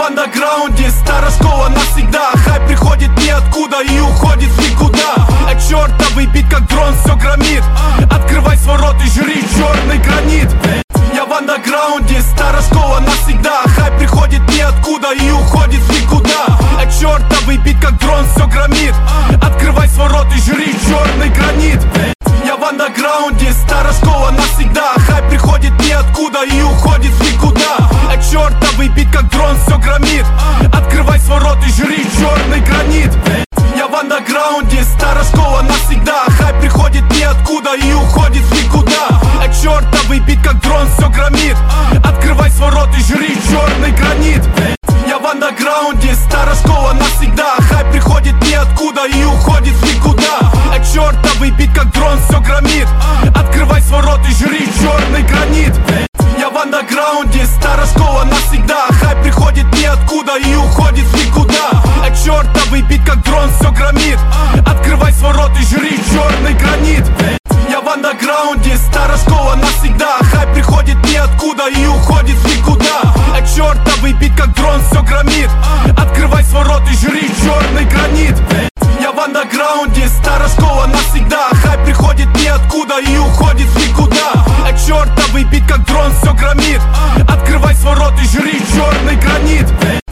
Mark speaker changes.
Speaker 1: в андерграунде, старая школа навсегда. Хайп приходит ниоткуда и уходит в никуда. А чертовый бит как дрон все громит. Открывай свой рот и жри черный гранит. Я в андерграунде, старая школа навсегда. Хайп приходит ниоткуда и уходит в никуда. А чертовый бит как дрон все громит. Открывай свой рот и жри черный гранит. Я в андерграунде, старая школа навсегда. Хайп приходит ниоткуда и уходит в никуда. А чертовый бит как дрон все громит. Открывай свой рот и жри черный гранит. Я в андерграунде, старая школа навсегда. Хайп приходит ниоткуда и уходит в никуда. А чертовый бит как дрон все громит. Открывай свой рот и жри черный гранит. Я в андерграунде, старая школа навсегда. Хайп приходит ниоткуда и уходит в никуда. А чертовый бит как дрон все громит. Открывай свой рот и жри черный гранит. Я в андерграунде, старая школа навсегда. Хайп приходит ниоткуда и уходит в никуда. А чертовый бит как дрон все громит. Открывай свой рот и жри черный гранит. Я в андерграунде, старая школа навсегда. Хайп приходит ниоткуда и уходит в никуда. А чертовый бит как дрон все громит. Открывай свой рот и жри черный гранит. Я в андерграунде, старая школа навсегда. Хайп приходит ниоткуда и уходит в никуда. А чертовый бит как дрон все громит. Открывай свой рот и жри черный гранит.